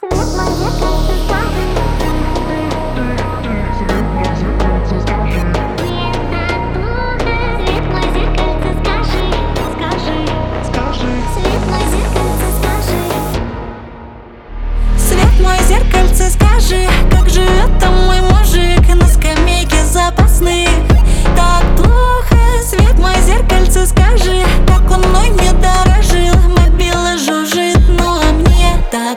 Зеркальце, скажи, как же это мой мужик на скамейке запасных? Так плохо, свет мой зеркальце, скажи, как он мной не дорожил. Мобила жужжит, но мне так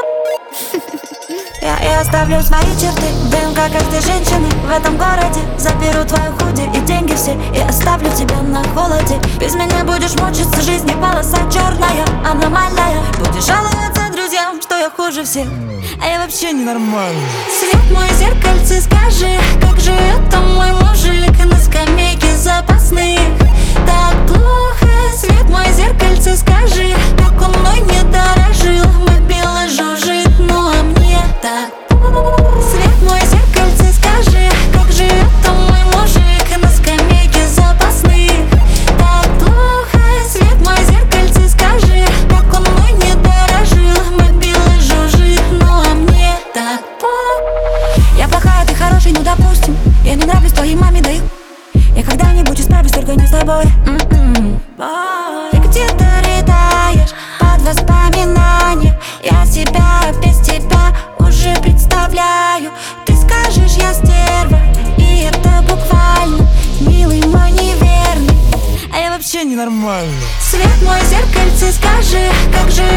Я оставлю свои черты, ДНК каждой женщины в этом городе. Заберу твою худи и деньги все и оставлю тебя на холоде. Без меня будешь мучиться, жизни полоса черная, аномальная. Будешь жаловаться друзьям, что я хуже всех, а я вообще ненормальный. Свет мой зеркальце, скажи, как же это мой мужик на скамейке запасных? Так плохо, свет мой зеркальце, скажи, как он мной не дорожил. Мобила жужжит, но мне так. Свет мой зеркальце, скажи, как же это мой мужик на скамейке запасных? Так плохо, свет мой зеркальце, скажи, как он мной не дорожил. Мобила жужжит, но мне так. Я плохая, ты хороший, ну допустим. Я не нравлюсь твоей маме, да и я когда-нибудь исправлюсь, только не с тобой. Ты где-то рыдаешь под воспоминания. Я себя без тебя уже представляю. Ты скажешь, я стерва, и это буквально. Милый мой неверный, а я вообще ненормальный. Свет мой зеркальце, скажи, как же